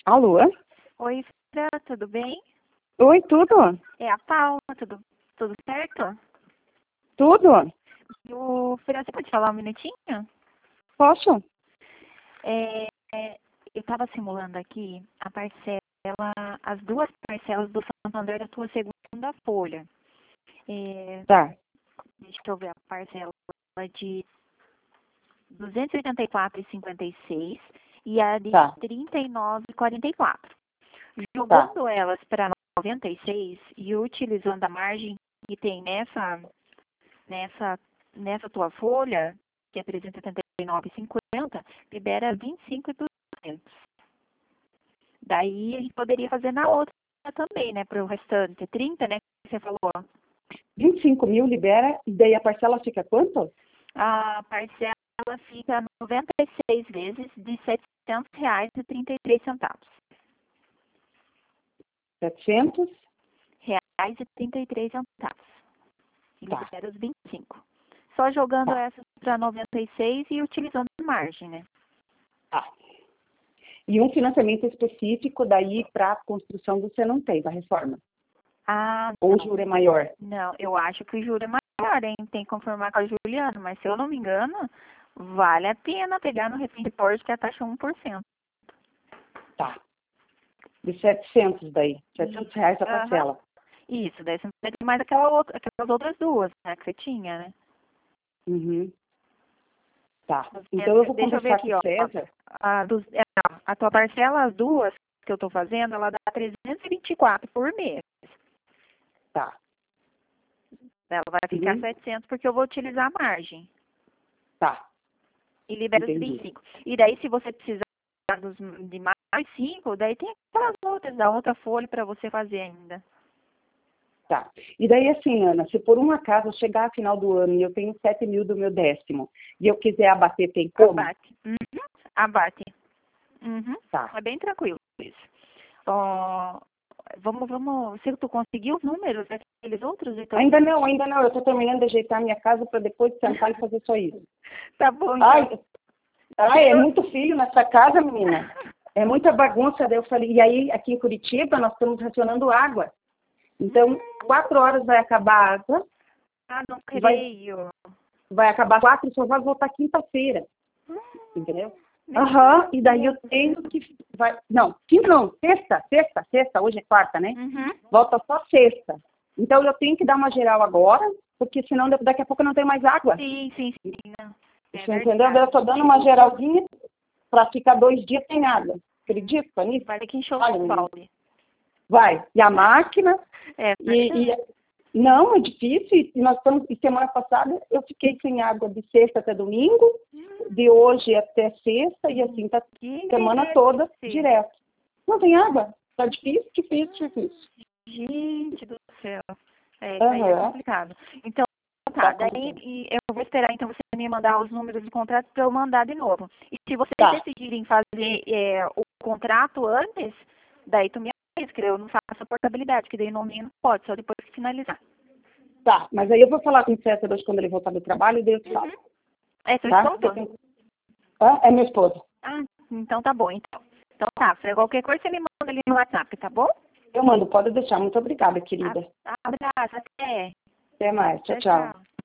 Alô? Oi, Fran, tudo bem? Oi, tudo? É a Paula, tudo certo? Tudo? Fran, você pode falar um minutinho? Posso? É, eu estava simulando aqui as duas parcelas do Santander da tua segunda folha. Tá, Deixa eu ver a parcela de 284,56 e a de tá, 39,44. tá. Jogando elas para 96 e utilizando a margem que tem nessa tua folha, que é 379,50, libera 25,200. Daí a gente poderia fazer na outra também, né? Para o restante, 30, né? Que você falou. 25 mil libera e daí a parcela fica quanto? A parcela fica 96 vezes de R$ 700,33. 700? R$700,33. E Tá, libera os 25. Só jogando tá, essas para 96 e utilizando a margem, né? tá. E um financiamento específico daí para a construção você não tem, da reforma? Ah, Ou o não. juro é maior? Não, eu acho que o juro é maior, hein? Tem que confirmar com a Juliana, mas se eu não me engano, vale a pena pegar no Refim Report que a taxa é 1%. Tá. De 700 daí, R$ 700 a Aham. parcela. Isso, daí você não pede mais aquelas outras duas, né, que você tinha, né? Uhum. Tá. Então eu vou Deixa eu ver conversar com aqui, o ó. César. A tua parcela, as duas que eu tô fazendo, ela dá 324 por mês. Tá. Ela vai ficar Uhum. 700 porque eu vou utilizar a margem. Tá. E libera os Entendi. 25. E daí, se você precisar de mais 5, daí tem aquelas outras, da outra folha para você fazer ainda. Tá. E daí, assim, Ana, se por um acaso eu chegar a final do ano e eu tenho 7 mil do meu 10º e eu quiser abater, tem como? Abate. Uhum. Abate. Uhum. Tá. É bem tranquilo isso. Ó, vamos. Se tu conseguiu os números daqueles outros, então. Ainda não, ainda não. Eu tô terminando de ajeitar a minha casa para depois sentar e fazer só isso. Tá bom, Ai, então. ai, é muito filho nessa casa, menina. É muita bagunça. Daí eu falei, e aí, aqui em Curitiba, nós estamos racionando água. Então, 4 horas vai acabar a água, Ah, não vai, creio. vai acabar 4 e só vai voltar quinta-feira. Entendeu? Meu Aham, e daí eu Deus. tenho que. Não, quinta não, sexta, hoje é quarta, né? Uhum. Volta só sexta. Então eu tenho que dar uma geral agora, porque senão daqui a pouco eu não tenho mais água. Sim. Não. É Você entendeu? Eu verdade. estou dando uma geralzinha para ficar 2 dias sem água. Acredita nisso? Vai ter que encher Olha, o menina, balde. vai. E a máquina, É e, verdade. e não, é difícil. E nós estamos, e semana passada eu fiquei sem água de sexta até domingo, de hoje até sexta, e assim, tá Que semana toda delícia. direto. Não tem água? Tá difícil. Gente do céu. É, isso aí é Aham, complicado. Então, tá tá. Daí complicado. eu vou esperar então você me mandar os números do contrato para eu mandar de novo. E se vocês Tá, decidirem fazer o contrato antes, daí tu me avisa, que eu não faço a portabilidade, que daí no meio não pode, só depois que finalizar. tá. Mas aí eu vou falar com o César hoje quando ele voltar do trabalho e daí eu te falo, Uhum. É seu tá? esposo? É meu esposo. Ah, então tá bom, então. Então tá, Fran, qualquer coisa você me manda ali no WhatsApp, tá bom? Eu mando, pode deixar. Muito obrigada, querida. Abraço, até. Até mais. Tchau, Tchau, tchau. tchau.